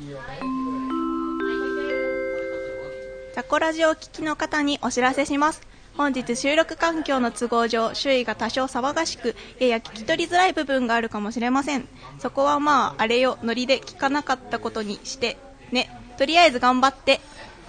ザコラジオを聞きの方にお知らせします。本日収録環境の都合上、周囲が多少騒がしく、やや聞き取りづらい部分があるかもしれません。そこはまああれよ、ノリで聞かなかったことにしてね。とりあえず頑張って。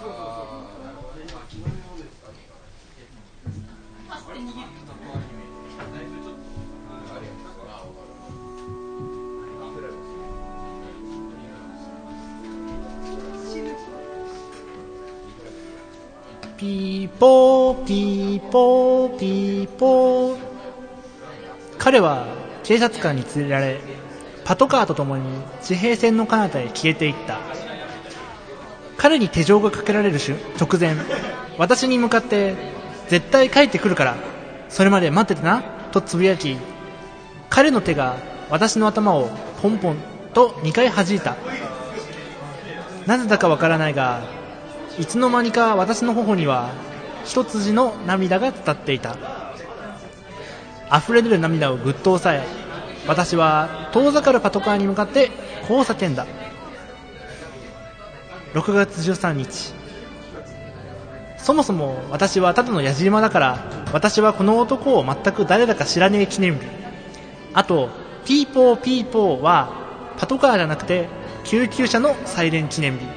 ピーポーピーポーピーポー。彼は警察官に連れられ、パトカーとともに地平線の彼方へ消えていった。彼に手錠がかけられる直前、私に向かって絶対帰ってくるからそれまで待っててなとつぶやき、彼の手が私の頭をポンポンと2回弾いた。なぜだかわからないが、いつの間にか私の頬には一筋の涙が伝っていた。溢れ出る涙をぐっと抑え、私は遠ざかるパトカーに向かってこう叫んだ。6月13日、そもそも私はただのやじ馬だから、私はこの男を全く誰だか知らねえ記念日。あとピーポーピーポーはパトカーじゃなくて救急車のサイレン記念日。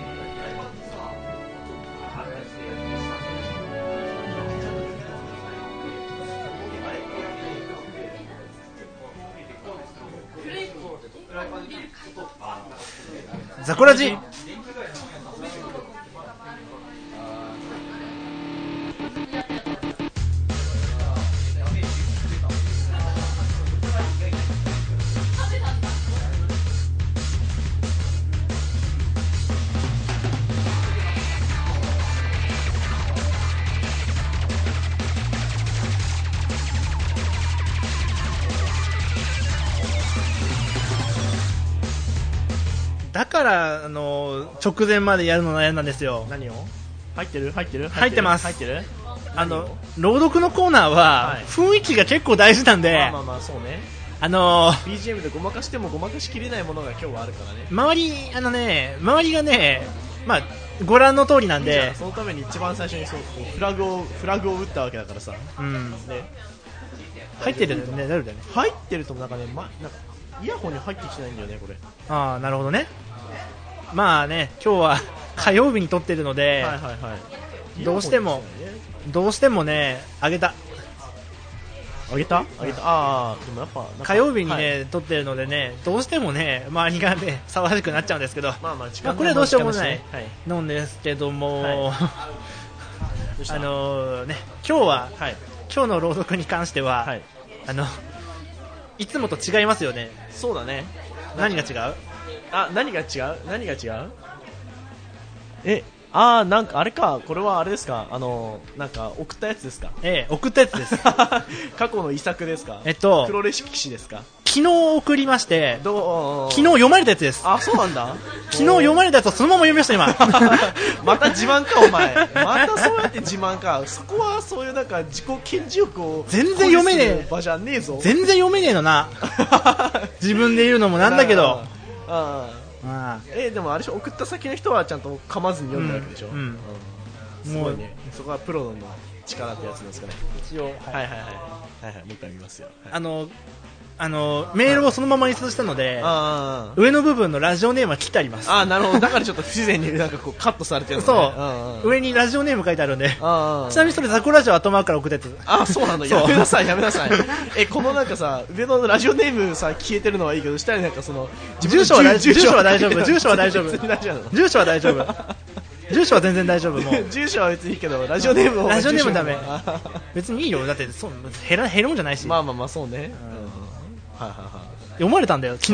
ザコラジ。だから直前までやるの悩んだんですよ。 何を入ってる入ってます。 入ってる。 朗読のコーナーは雰囲気が結構大事なんで、 まあそうね。BGM でごまかしてもごまかしきれないものが今日はあるからね。 周りがね、まあご覧の通りなんで、 そのために一番最初にそうフラグを打ったわけだからさ。 うんね、入ってるよね。大丈夫だよね。 入ってるともなんかね、なんかイヤホンに入ってきてないんだよねこれ。 ああ、なるほどね。まあね、今日は火曜日に撮ってるので、 はいはいはい、 どうしてもね、あげた。 ああ、でもやっぱ火曜日にね、撮ってるのでね、どうしてもね、周りがね、騒がしくなっちゃうんですけど、 まあこれはどうしようもないのんですけども、ね、今日の朗読に関しては、はい、いつもと違いますよね。 そうだね。 何が違う？ 何が違う？なんかあれか、これはあれですか、なんか送ったやつですか？ 送ったやつです。 過去の遺作ですか？黒歴史ですか？ 昨日送りまして、昨日読まれたやつです。 あ、そうなんだ。 昨日読まれたやつをそのまま読みました今。 また自慢かお前。またそうやって自慢か。そこはそういうなんか自己顕示欲を全然読めねえ場じゃねえぞ。 全然読めねえのな。自分で言うのもなんだけど。 でもあれでしょ、送った先の人はちゃんと噛まずに読んだわけでしょ。すごいね。そこはプロの力ってやつなんですかね。 一応はい、もう一回見ますよ。 メールをそのまま印刷したので、上の部分のラジオネームは切ってあります。 なるほど。だからちょっと不自然になんかこうカットされてるのね。 そう、上にラジオネーム書いてあるんで。ちなみにそれザコラジオ後回から送ったやつ。 そうなの。やめなさい。このなんかさ、上のラジオネームさ消えてるのはいいけど、下になんかその住所は大丈夫。住所は全然大丈夫。もう住所は別にいいけど、ラジオネームダメ。別にいいよ。だって減るもんじゃないし。 まあそうね。 読まれたんだよ昨日。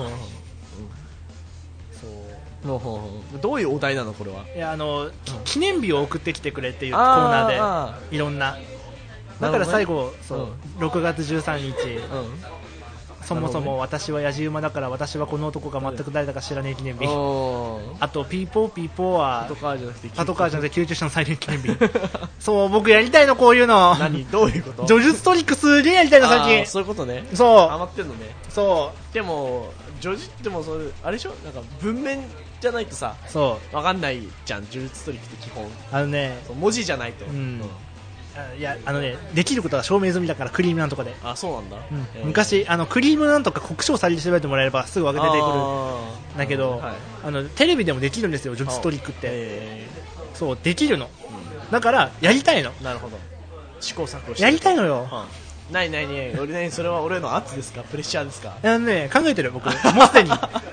どういうお題なのこれは？ いや記念日を送ってきてくれっていうコーナーでいろんな。だから最後6月13日。そもそも私はやじ馬だから私はこの男が全く誰だか知らねえ記念日。あとピーポーはパトカーじゃなくて救急車のサイレン記念日。そう、僕やりたいのこういうの。 どういうこと？ 叙述トリックすげえやりたいの最近。 そういうことね。 そう。 ハマってんのね。 そう。 でも叙述ってもそれあれでしょ、なんか文面じゃないとさ、 そうわかんないじゃん、呪術トリックって基本そう文字じゃないと、 いやできることは証明済みだから、クリームなんとかで。 あ、そうなんだ、 昔クリームなんとか国章されて調べてもらえればすぐ出てくるんだけど、テレビでもできるんですよ、呪術トリックって。そうできるの、だからやりたいの。 なるほど、試行錯誤してやりたいのよ。 ない俺それは俺の圧ですか、プレッシャーですか。 考えてる僕もうすでに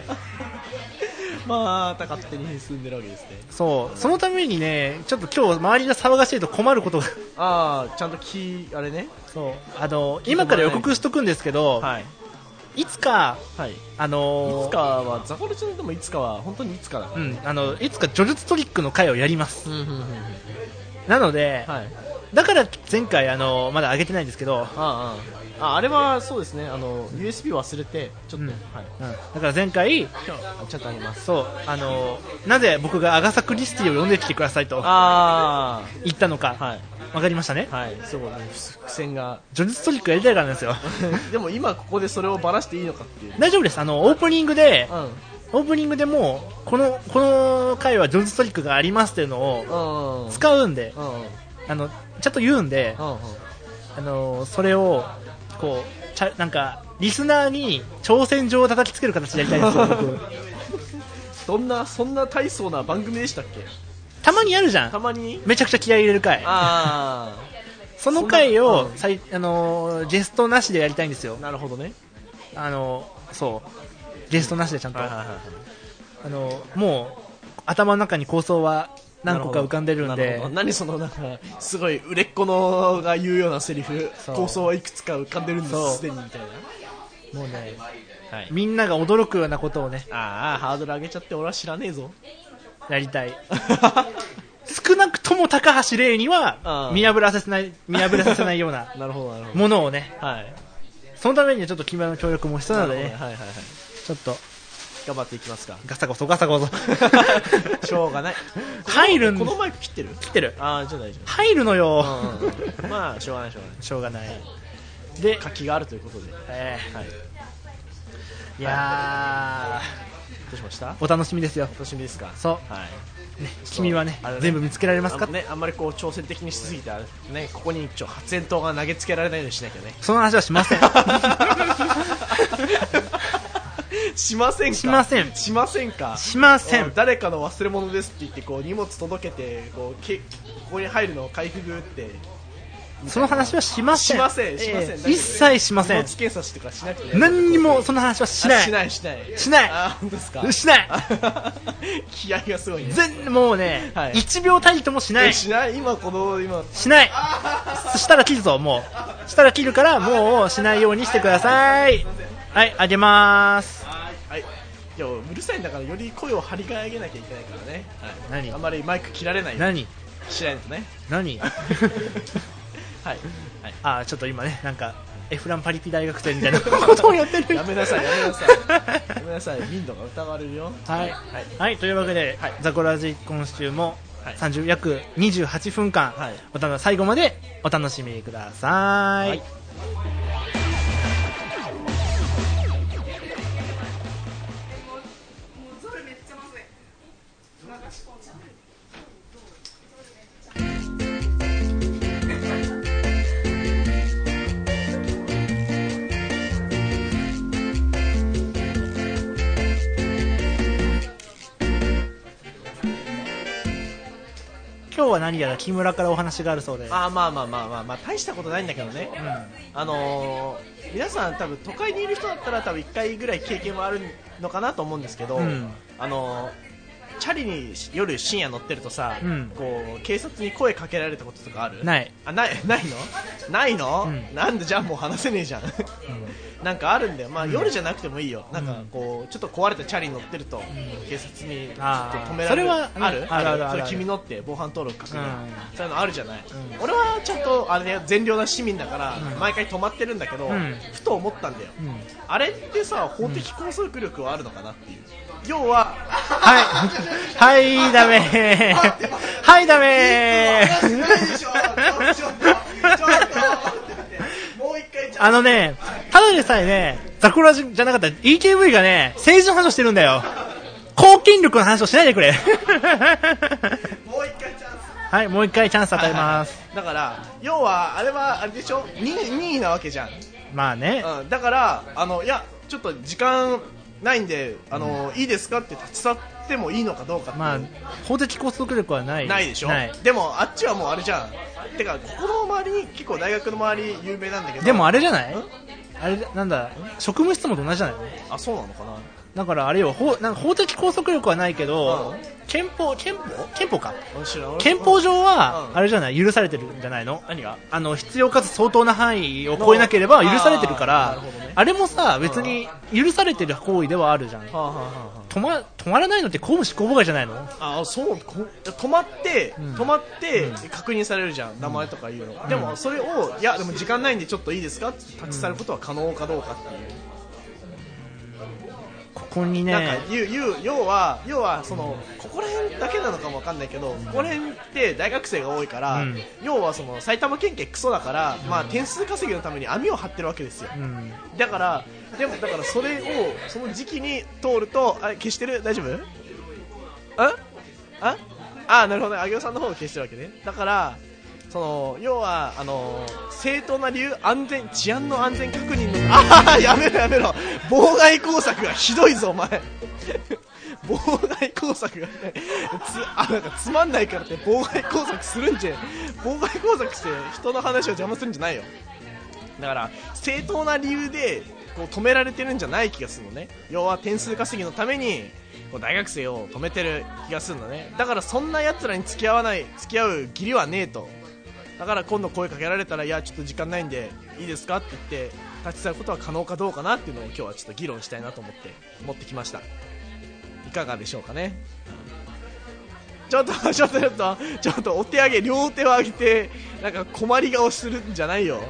また勝手に進んでるわけですね。 そのためにね、ちょっと今日周りが騒がしいと困ることがちゃんとあれね、 そう今から予告しとくんですけど、いつか、いつかはザコルちゃんでもいつかは本当にいつかだ、 いつか呪術トリックの回をやります、なので、だから前回まだ上げてないんですけど、 あれはそうですね、USB 忘れてちょっと、 だから前回ちゃんとあります。 そうなぜ僕がアガサ・クリスティを呼んできてくださいと言ったのか、わかりましたね。 そうね、伏線が呪術トリックやりたいからなんですよでも今ここでそれをバラしていいのかっていう。 大丈夫です。オープニングでもうこの回は呪術トリックがありますっていうのを使うんで、ちゃんと言うんで、それをこうなんかリスナーに挑戦状を叩きつける形でやりたいんですよ僕そんな大層な番組でしたっけ。 たまにやるじゃん、 たまにめちゃくちゃ気合い入れる回。その回をゲストなしでやりたいんですよ。 なるほどね。 そうゲストなしでちゃんと、もう頭の中に構想は何個か浮かんでるんで。 何そのなんかすごい売れっ子のが言うようなセリフ、構想はいくつか浮かんでるんですすでにみたいな。 もうね、みんなが驚くようなことをね、 ハードル上げちゃって俺は知らねえぞ。 やりたい少なくとも高橋玲には見破らせせないようなものをね、そのためにはちょっと君の協力も必要なのでね、ちょっと頑張っていきますか。 ガサゴソしょうがない。 入るんこのマイク切ってるじゃあ大丈夫。 入るのよ、 まあしょうがないで活気があるということで、 いやどうしました。 お楽しみですよ。 楽しみですか。 君はね全部見つけられますか。 あんまりこう挑戦的にしすぎてね、ここに発煙筒が投げつけられないようにしなきゃね。 その話はしませんしませんか。誰かの忘れ物ですって言ってこう荷物届けてここに入るのを開封ってその話はしません。一切しません。 荷物検査してからしなくて何にもその話はしない。 しない。本当ですか。 しない。 気合がすごいね。 もうね、1秒たりともしない。 しない。今しない。したら切るぞ。もうしたら切るからもうしないようにしてください。あげます。 いやうるさいんだからより声を張り上げなきゃいけないからね。あんまりマイク切られない。しないとね。 ちょっと今ね、なんかエフランパリピ大学生みたいなことをやってるやめなさい民度が疑われるよ。 というわけで、ザコラジ今週も約28分間、最後までお楽しみください。今日は何やら木村からお話があるそうで。 まあ大したことないんだけどね、皆さん多分都会にいる人だったら多分1回ぐらい経験はあるのかなと思うんですけど、チャリに夜深夜乗ってるとさ、こう警察に声かけられたこととかある？ ないの、なんでじゃあもう話せねえじゃんなんかあるんだよ。夜じゃなくてもいいよ。なんかこうちょっと壊れたチャリに乗ってると、警察に止められる。 それはある。それ君乗って防犯登録確認、そういうのあるじゃない。俺はちゃんと善良な市民だから毎回止まってるんだけど、ふと思ったんだよ。あれってさ、法的拘束力はあるのかなっていう。要はダメダメただでさえね、 ザクラじゃなかった EKV がね、政治の話をしてるんだよ。公権力の話をしないでくれ。 もう一回チャンス。 はい、もう一回チャンス与えます。 だから要はあれはあれでしょ、任意なわけじゃん。 まあね、 だからいやちょっと時間ないんでいいですかって立ち去ってもいいのかどうかって、 まあ法的拘束力はないでしょ。でもあっちはもうあれじゃん。てかここの周りに結構大学の周り有名なんだけど、 でもあれじゃない、あれなんだ、職務質問と同じじゃないの。 あ、そうなのかな。 だからあれよ、なんか法的拘束力はないけど、憲法か、憲法上はあれじゃない、許されてるんじゃないの。 何が必要かつ相当な範囲を超えなければ許されてるから、あれもさ別に許されてる行為ではあるじゃん。止まらないのって公務執行妨害じゃないの。 あ、そう止まって確認されるじゃん、名前とかいうの。でもそれをいやでも時間ないんでちょっといいですかって立ち去ることは可能かどうかっていう。 ここにね、 なんか要はそのここら辺だけなのかもわかんないけど、ここら辺って大学生が多いから、要はその埼玉県警クソだから、まあ点数稼ぎのために網を張ってるわけですよ。だからそれをその時期に通ると、あれ消してる、大丈夫？なるほどね、あげおさんの方を消してるわけね。だからその要は正当な理由、治安の安全確認のやめろ妨害工作がひどいぞお前。妨害工作がなんかつまんないからって妨害工作するんじゃ、妨害工作して人の話を邪魔するんじゃないよ。だから正当な理由でこう止められてるんじゃない気がするのね。要は点数稼ぎのためにこう大学生を止めてる気がするのね。だからそんな奴らに付き合う義理はねえと。だから今度声かけられたら、いやちょっと時間ないんでいいですかって言って立ち去ることは可能かどうかなっていうのを今日はちょっと議論したいなと思って持ってきました。いかがでしょうかね。ちょっとお手上げ、両手を上げてなんか困り顔するんじゃないよ。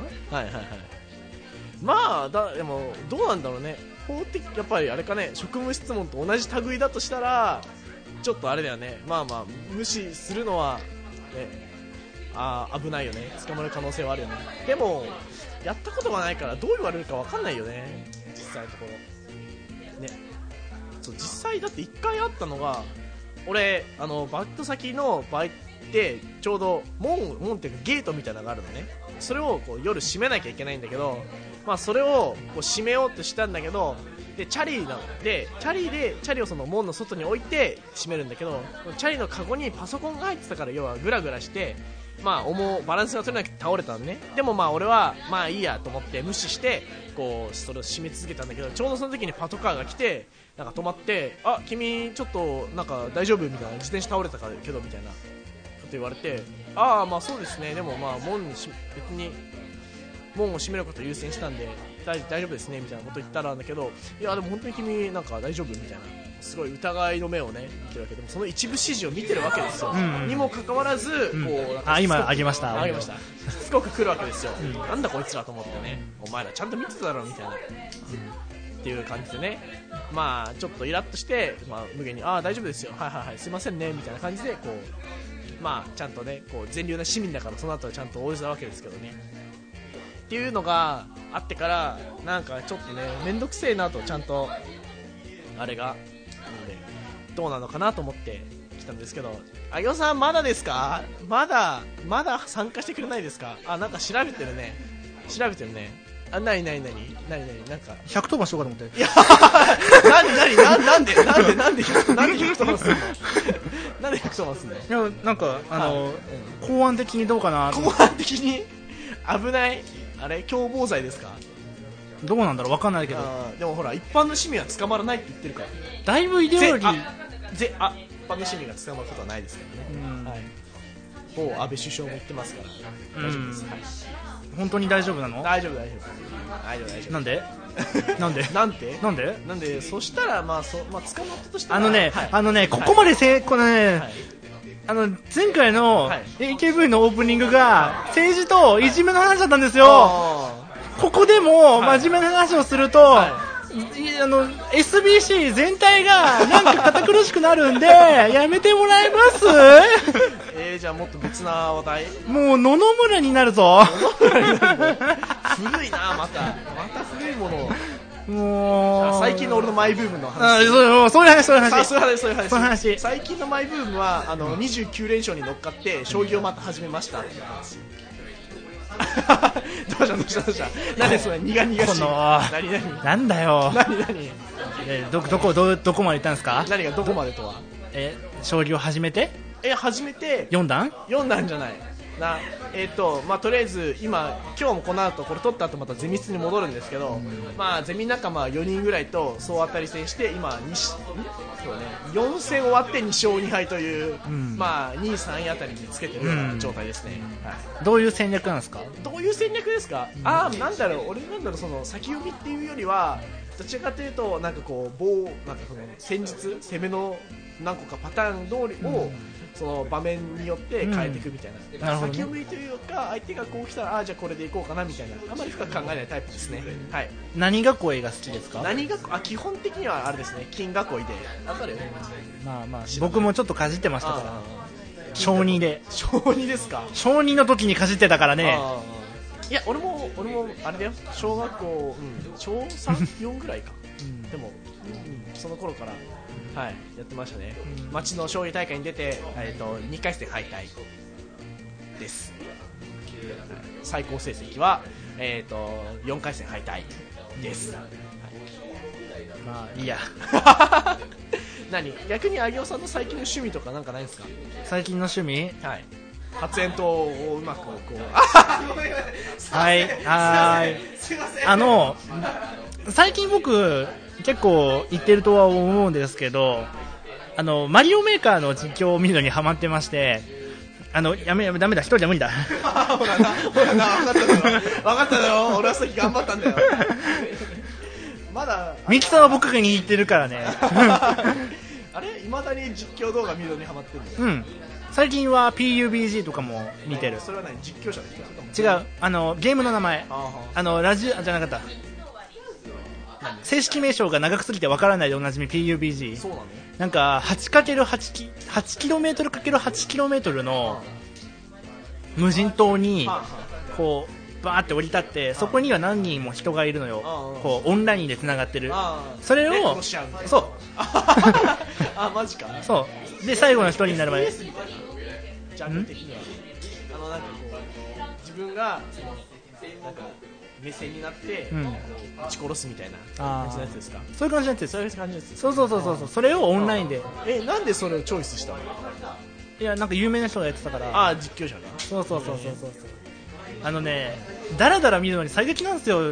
まあでもどうなんだろうね。法的やっぱりあれかね、職務質問と同じ類だとしたらちょっとあれだよね。まあ無視するのはね、危ないよね。捕まる可能性はあるよね。でもやったことがないからどう言われるか分かんないよね、実際のところね。そう、実際だって1回あったのが、俺バイト先のバイトでちょうど門っていうかゲートみたいなのがあるのね。それをこう夜閉めなきゃいけないんだけど、まあそれをこう閉めようとしたんだけど、でチャリをその門の外に置いて閉めるんだけど、チャリのカゴにパソコンが入ってたから、要はグラグラしてまあバランスが取れなくて倒れたのね。でもまあ俺はまあいいやと思って無視してこうそれを閉め続けたんだけど、ちょうどその時にパトカーが来てなんか止まって、あ、君ちょっとなんか大丈夫みたいな、自転車倒れたけどみたいなこと言われて、まあそうですね、でもまあ別に門を閉めることを優先したんで大丈夫ですねみたいなこと言ったら、だけど、いやでも本当に君なんか大丈夫みたいな、すごい疑いの目をね見てるわけでも、その一部始終を見てるわけですよ。にもかかわらず、こう今あげましたしつこく来るわけですよ。なんだこいつらと思ってね、お前らちゃんと見てただろみたいな、っていう感じでね、まあちょっとイラッとして、まあ無限に大丈夫ですよ、はいすいませんねみたいな感じでこう、まあちゃんとねこう善良な市民だからその後はちゃんと応じたわけですけどね。っていうのがあってから、なんかちょっとねめんどくせえなと、ちゃんとあれがなのでどうなのかなと思って来たんですけど、あぎょさんまだですか？まだ参加してくれないですか？なんか調べてるね。なになんか 110番しようかと思って。 いやなんで110番すんの？なんで110番すんの？いやなんか公安的にどうかな。 公安的に危ない？あれ共謀罪ですか？ どうなんだろう、分かんないけど。 でもほら一般の市民は捕まらないって言ってるから、 だいぶイデオロギー一般の市民が捕まることはないですからね。某安倍首相も言ってますから大丈夫です。 本当に大丈夫なの？ 大丈夫。 なんでなんでそしたら捕まったとしたらここまで前回の AKV のオープニングが政治といじめの話だったんですよ。ここでも真面目な話をすると、SBC 全体がなんか堅苦しくなるんでやめてもらえます？ じゃあもっと別な話題。 もう野々村になるぞ。 古いな、また古いものを。 もう最近の俺のマイブームの話。 そういう話そういう話。 そういう話。 最近のマイブームは29連勝に乗っかって将棋をまた始めましたっていう話。どうした何でそれ苦々しい。何なんだよ。 何どこまで行ったんですか。 何がどこまでとは。 将棋を始めて始めて 4段じゃないな。とりあえず今日もこの後これ取った後またゼミ室に戻るんですけど、ゼミ仲間4人ぐらいと総当たり戦して今4戦終わって2勝2敗という、2位3位あたりにつけてるような状態ですね。 どういう戦略なんですか。 どういう戦略ですか。なんだろう、その先読みっていうよりはどちらかというとなんかこう戦術攻めの何個かパターン通りを、その場面によって変えていくみたいな、先読みというか相手がこう来たらじゃあこれでいこうかなみたいな、あまり深く考えないタイプですね。 何囲いが好きですか。 基本的にはあれですね、金囲いで。わかる。 僕もちょっとかじってましたから。小2 ですか。 小2の時にかじってたからね。 いや俺もあれだよ、小学校、小3、4ぐらいか。でも、その頃からやってましたね。町の将棋大会に出て、2回戦敗退です。最高成績は、4回戦敗退です。 いいや。 逆に有尾さんの最近の趣味とかなんかないですか。 最近の趣味。 発煙筒をうまくこう。 最近僕結構言ってるとは思うんですけど、マリオメーカーの実況を見るのにハマってまして、ダメだ、一人じゃ無理だ。 ほらな、分かっただろ。俺はさっき頑張ったんだよ。まだミキさんは僕が握ってるからね。 あれ、未だに実況動画見るのにハマってるの。 最近は PUBG とかも見てる。 それは何、実況者の人。 違う、ゲームの名前、ラジオじゃなかった。正式名称が長くすぎてわからないでおなじみ PUBG。 そうなの。 なんか 8×8km の無人島にこうバーって降り立って、そこには何人も人がいるのよ。こうオンラインでつながってる。それをそうマジか。 そうで最後の一人になるまで。 ジャンル的にはなんかこう自分がなんか目線になって撃ち殺すみたいな感じのやつですか。 そういう感じのやつです。 そういう感じのやつ。 そうそれをオンラインで。 なんでそれをチョイスしたの。 いや、なんか有名な人がやってたから。 実況者が。 そうだらだら見るのに最適なんですよ。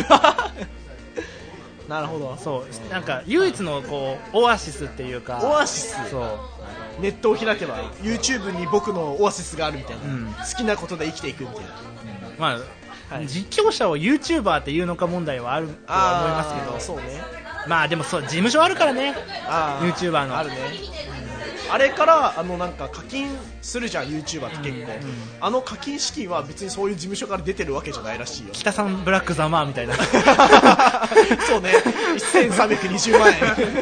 なるほど。 そうなんか唯一のこうオアシスっていうか。 オアシス。 そうネットを開けば YouTube に僕のオアシスがあるみたいな、好きなことで生きていくみたいな。 実況者を YouTuber っていうのか問題はあるとは思いますけど。 そうね。 でも事務所あるからね。YouTuber のあるね。あれからなんか課金するじゃん YouTuber って結構、課金資金は別にそういう事務所から出てるわけじゃないらしいよ。 北さんブラックザマーみたいな。 そうね、1320万円。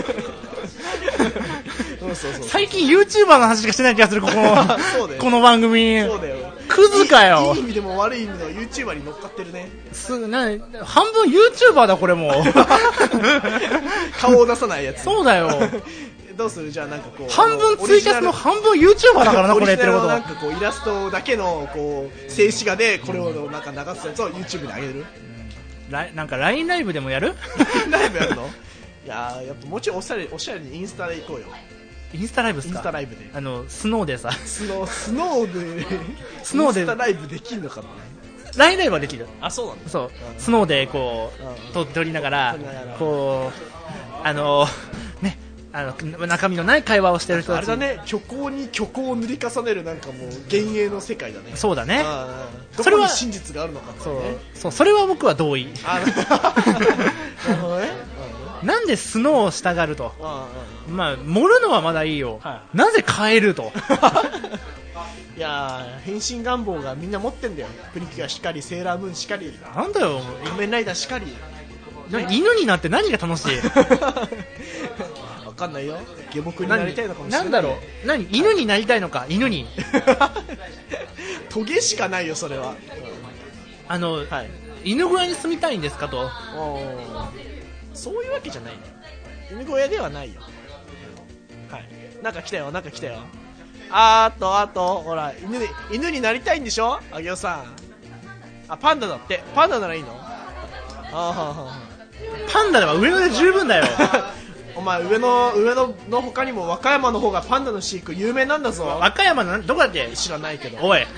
そう最近 YouTuber の話しかしてない気がする。この番組。 そうだよ。 クズかよ。 いい意味でも悪い意味でも YouTuber に乗っかってるね。 半分 YouTuber だこれも。 顔を出さないやつ。 そうだよ。 どうする。じゃあなんかこう半分ツイキャスの半分 YouTuber だからな、これやってること。 なんかこうイラストだけのこう静止画でこれをなんか流すやつを YouTube に上げる。 なんか LINE ライブでもやる？ ライブやるの？いややっぱもうちょいおしゃれにインスタで行こうよ。 インスタライブっすか？ インスタライブで。 スノーでさ。 スノーで。インスタライブできんのかな。 LINE ライブはできる。 そうなんだ。 そう。スノーでこう撮りながらこうね。中身のない会話をしてる人たち。 あれだね、虚構に虚構を塗り重ねるなんかもう幻影の世界だね。 そうだね。 どこに真実があるのかってね。 それは僕は同意。 なるほどね。 なんでスノーをしたがると。盛るのはまだいいよ。なぜ変えると。 いや変身願望がみんな持ってんだよ。プリキュアしかり、セーラームーンしかり。 なんだよ。 仮面ライダーしかり。 犬になって何が楽しい？ わかんないよ。下僕になりたいのかもしれない。 なんだろう。犬になりたいのか。犬に。 トゲしかないよそれは。 犬小屋に住みたいんですかと。 そういうわけじゃないね。犬小屋ではないよ。はい。なんか来たよ。あと、ほら、犬になりたいんでしょ、あげおさん。あ、パンダだって。パンダならいいの？ パンダでは上野で十分だよ。 お前上野の他にも和歌山の方がパンダの飼育有名なんだぞ。 和歌山のどこだっけ？ 知らないけど。 おい。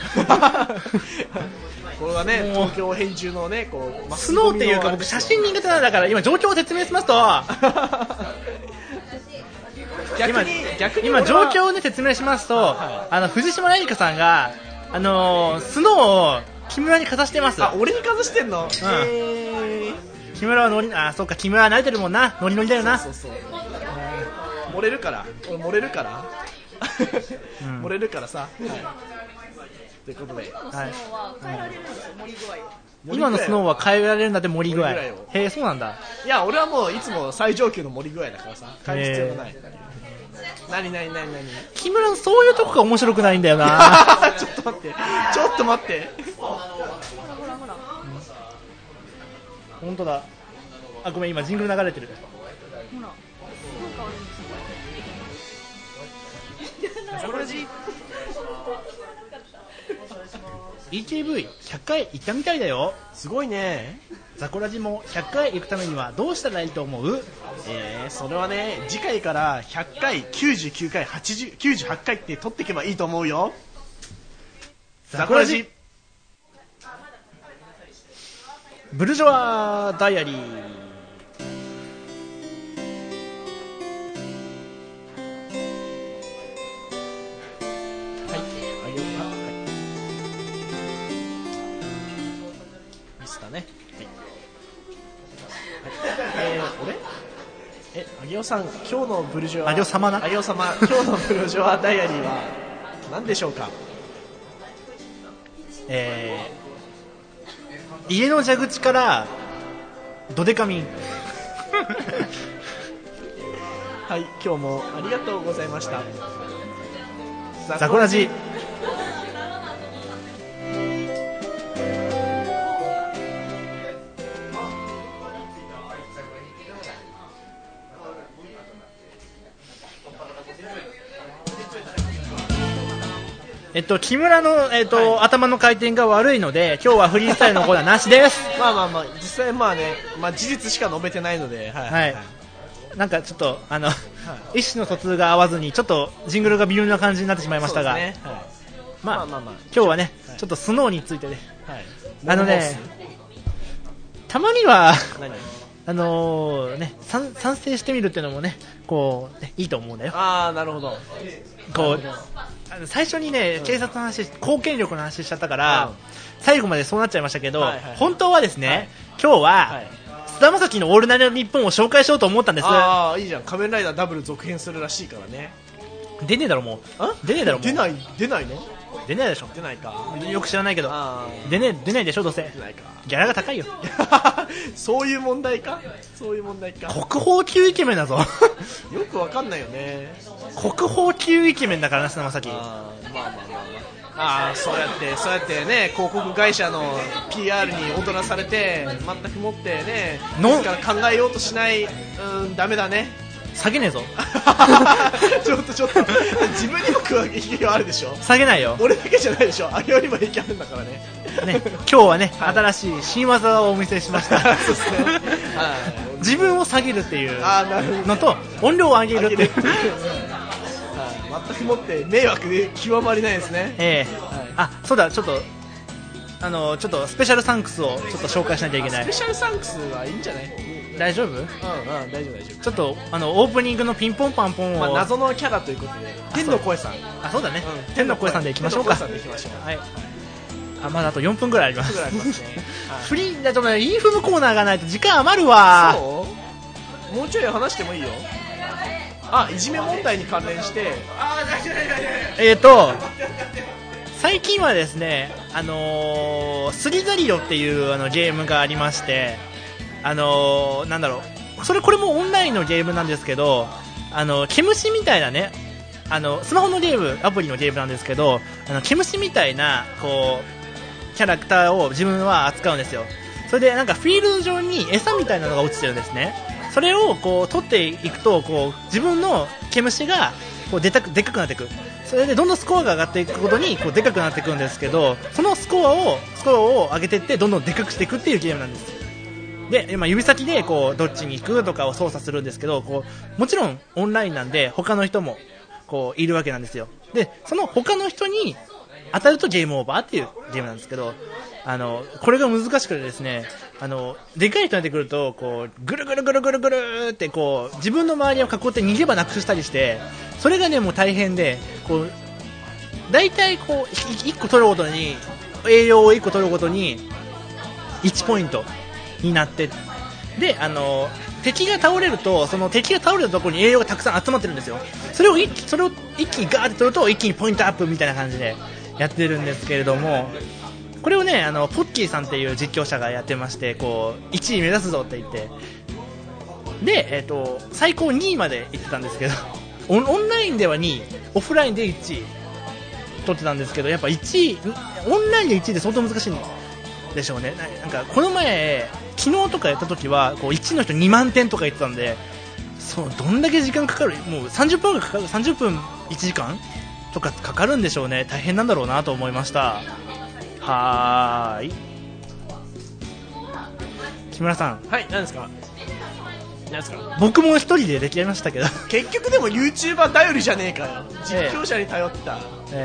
これはね、東京編中のね、こう、 スノーっていうか僕写真苦手なんだから、今状況を説明しますと今状況をね説明しますと、はい、藤島絵里香さんがスノーを木村にかざしてます。 あ、俺にかざしてんの？ 木村はノリ、そうか、木村は慣れてるもんな、ノリノリだよな。 そう漏れるから漏れるからさ、はい、ということで、 今のスノーは変えられるんだって、盛り具合。へえ、そうなんだ。 いや、俺はもういつも最上級の盛り具合だからさ、変える必要がない。何木村のそういうとこが面白くないんだよな。 ちょっと待って本当だ。あ、ごめん、今ジングル流れてる。 ザコラジ EKV100 回行ったみたいだよ。 すごいね。 ザコラジも100回行くためにはどうしたらいいと思う？ それはね、次回から100回、99回、80、98回って取っていけばいいと思うよ。ザコラジブルジョワダイアリー。 ね、あげおさん、今日のブルジョワ、 あげお様な、 あげお様、今日のブルジョワダイアリーは何でしょうか？ 家の蛇口からドデカミン。 はい、今日もありがとうございました。 ザコラジ。木村の、頭の回転が悪いので、今日はフリースタイルのコーナーなしです。 まあ実際事実しか述べてないので、はい。 なんかちょっと意思の疎通が合わずにちょっとジングルが微妙な感じになってしまいましたが、ね、今日はね、ちょっとスノーについてね、たまには賛成してみるっていうのもね、こうね、いいと思うんだよ。 ああ、なるほど。 こう最初にね、警察の話、公権力の話しちゃったから、最後までそうなっちゃいましたけど、本当はですね、今日は菅田将暉のオールナイトニッポンを紹介しようと思ったんです。 ああ、いいじゃん。仮面ライダーダブル続編するらしいからね。 出ねえだろ、もう。出ねえだろ、もう。 出ないの？ 出ないでしょ。 出ないか。 よく知らないけど。出ないでしょ、どうせ。 出ないか。 ギャラが高いよ。 そういう問題か。 国宝級イケメンだぞ。 よくわかんないよね。 国宝級イケメンだからな、菅田将暉。 そうやってね、広告会社の PR に踊らされて、全くもってね、自ら考えようとしない、ダメだね。 下げねえぞ。 ちょっと自分にも影響あるでしょ。 下げないよ。 俺だけじゃないでしょ。あげおにも影響あるんだからね。 今日はね、新しい新技をお見せしました。そうですね。自分を下げるっていうのと音量を上げるっていう。 全くもって迷惑で極まりないですね。 そうだ、ちょっとスペシャルサンクスをちょっと紹介しなきゃいけない。 スペシャルサンクスはいいんじゃない？ 大丈夫？ 大丈夫。 ちょっとオープニングのピンポンパンポンを、 謎のキャラということで、天の声さん。 そうだね。天の声さんでいきましょうか。はい。まだあと4分ぐらいあります。フリーだとね、インフムコーナーがないと時間余るわ。 もうちょい話してもいいよ。いじめ問題に関連して。 最近はですね、スリザリオっていうゲームがありまして、これもオンラインのゲームなんですけど、毛虫みたいなね、スマホのゲーム、アプリのゲームなんですけど、毛虫みたいなこうキャラクターを自分は扱うんですよ。それでなんかフィールド上に餌みたいなのが落ちてるんですね。 それをこう取っていくとこう自分の毛虫がこうでっかくなっていく。それでどんどんスコアが上がっていくことにこうでかくなっていくんですけど、そのスコアを上げていってどんどんでかくしていくっていうゲームなんです。で今指先でこうどっちに行くとかを操作するんですけど、こうもちろんオンラインなんで他の人もこういるわけなんですよ。でその他の人に当たるとゲームオーバーっていうゲームなんですけど、これが難しくてですね、でかい人になってくるとこうぐるぐるぐるぐるぐるってこう自分の周りを囲って逃げ場なくしたりして、それがねもう大変で、こう大体こう1個取るごとに栄養を1個取るごとに1ポイントになって、で敵が倒れるとその敵が倒れたところに栄養がたくさん集まってるんですよ。それを一気にガーって取ると一気にポイントアップみたいな感じでやってるんですけれども、これをねポッキーさんっていう実況者がやってまして、こう1位目指すぞって言って、で、最高2位まで行ってたんですけどオンラインでは2位、オフラインで1位取ってたんですけど、やっぱ1位オンラインで1位で相当難しいんでしょうね。なんかこの前昨日とかやった時はこう1位の人2万点とか言ってたんで、そうどんだけ時間かかる、もう30分かかる、30分1時間とかかかるんでしょうね。大変なんだろうなと思いました。はーい、木村さん。 はい、何ですか。 僕も一人でできましたけど結局でも YouTuber 頼りじゃねえかよ。実況者に頼った、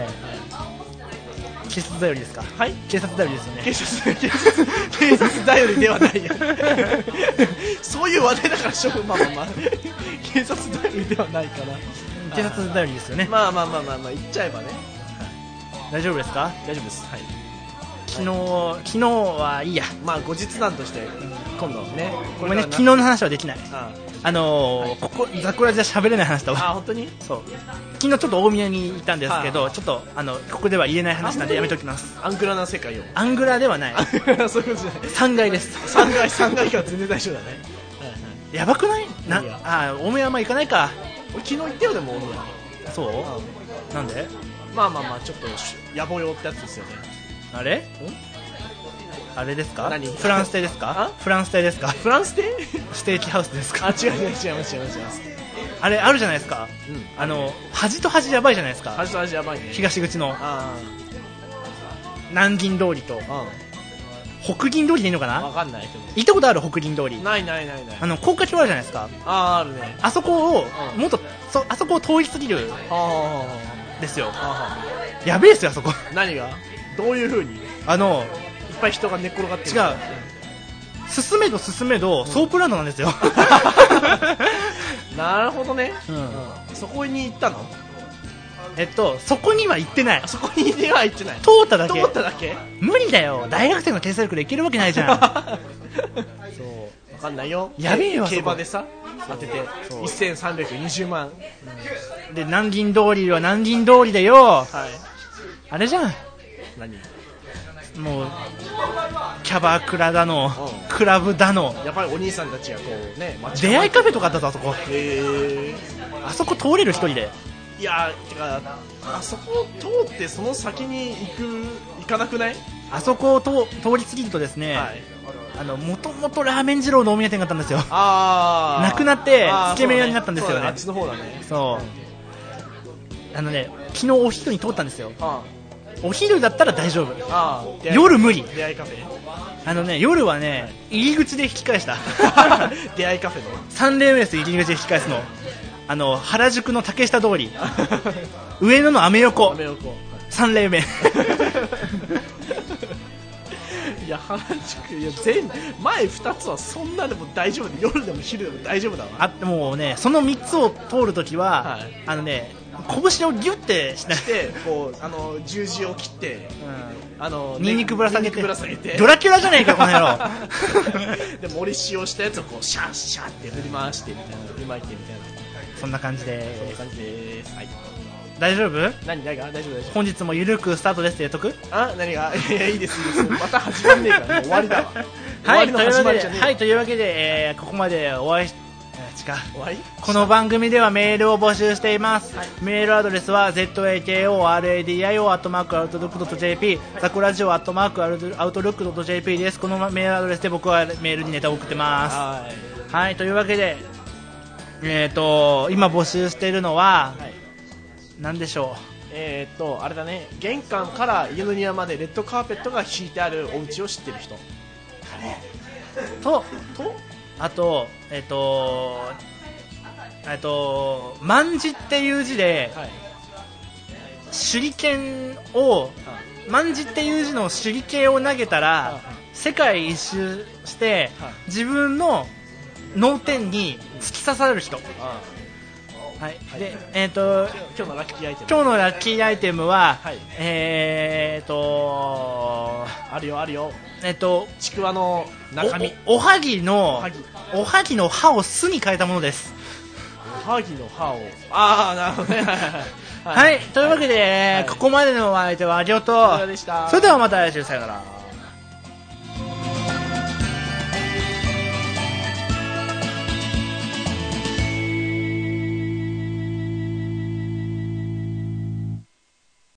警察頼りですか。 はい、 警察頼りですよね。 警察頼りではないよそういう話題だからしょう、まあ警察頼りではないから、 警察頼りですよね。 まあ言っちゃえばね。 大丈夫ですか。 大丈夫です。はい、 昨日はいいや、 まあ後日談として今度ね、 ごめんね、昨日の話はできない。ここザクラじゃ喋れない話だわ。 本当に。 そう、昨日ちょっと大宮に行ったんですけど、ちょっとここでは言えない話なんでやめておきます。 アングラな世界を。 アングラではないそういうことじゃない。 3階です。 3階から全然大丈夫だね。 やばくない。大宮あんま行かないか。 俺昨日行ったよ。でも大宮。 そう、なんで。 まあちょっと野暮用ってやつですよね。 あれですか。 何。 フランス亭ですか。フランス亭ですか。 フランス亭ステーキハウスですか。 違います。 あれあるじゃないですか。端と端やばいじゃないですか。 端と端やばいね。 東口の南銀通りと北銀通りでいいのかな。 わかんないけど。 行ったことある。北銀通り。 ない。 高架橋あるじゃないですか。 あるね。 あそこをもっとあそこを通り過ぎるですよ。やべえっすよあそこ。 何が。どういう風に。いっぱい人が寝っ転がってる。 違う、進めどソープランドなんですよなるほどね。そこに行ったの。 そこには行ってない。 そこには行ってない。 通っただけ。無理だよ。大学生の経済力で行けるわけないじゃんそう、 分かんないよ。 やべえよ。 競馬でさ当てて1320万で、南銀通りは南銀通りでよ。あれじゃん。 何。 もうキャバクラだの、クラブだの、 やっぱりお兄さんたちがこうね、 出会いカフェとかあったぞあそこ。あそこ通れる一人で。 いやてかあそこを通ってその先に行かなくない。 あそこを通り過ぎるとですね、もともとラーメン二郎の大宮店があったんですよ。なくなってつけ麺屋になったんですよね。 あっちの方だね。 そう、昨日お昼に通ったんですよ。お昼だったら大丈夫。夜無理。 出会いカフェ。 夜はね、入り口で引き返した出会いカフェのサンレーウェイス入り口で引き返すの。原宿の竹下通り上野のアメ横サンレーウェイいや原宿、いや前2つはそんなでも大丈夫で、夜でも昼でも大丈夫だわ。 もうね、その3つを通るときは、拳をギュッてしてこう十字を切って、 ニンニクぶら下げて、 ドラキュラじゃねえかこの野郎で森塩したやつをこうシャッシャッって振り回してみたいな、振りまいてみたいな、 そんな感じで。 そんな感じです。はい、 大丈夫？ 何が大丈夫。 本日もゆるくスタートですって言っとく？ 何がいいですまた始まんねえからもう終わりだわはい、というわけで、ここまでお会いこの番組ではメールを募集しています。メールアドレスは zakoradio@outlook.jp、 ザコラジオ@outlook.jp です。このメールアドレスで僕はメールにネタを送ってます。 はい、というわけで、今募集しているのは、 はい、 何でしょあれだね、玄関から家の庭までレッドカーペットが敷いてあるお家を知ってる人うと、あと、万字っていう字で、 はい、 手裏剣を、万字っていう字の手裏剣を投げたら、世界一周して自分の脳天に突き刺される人。はい。で、 今日のラッキーアイテム。 今日のラッキーアイテムは、 はい、あるよ。ちくわの中身。 おはぎの歯を巣に変えたものです。 おはぎの歯を。ああ、なるほどね。 はい。というわけで、ここまでのお相手はありがとう。 でした。 それではまた来週、さよなら。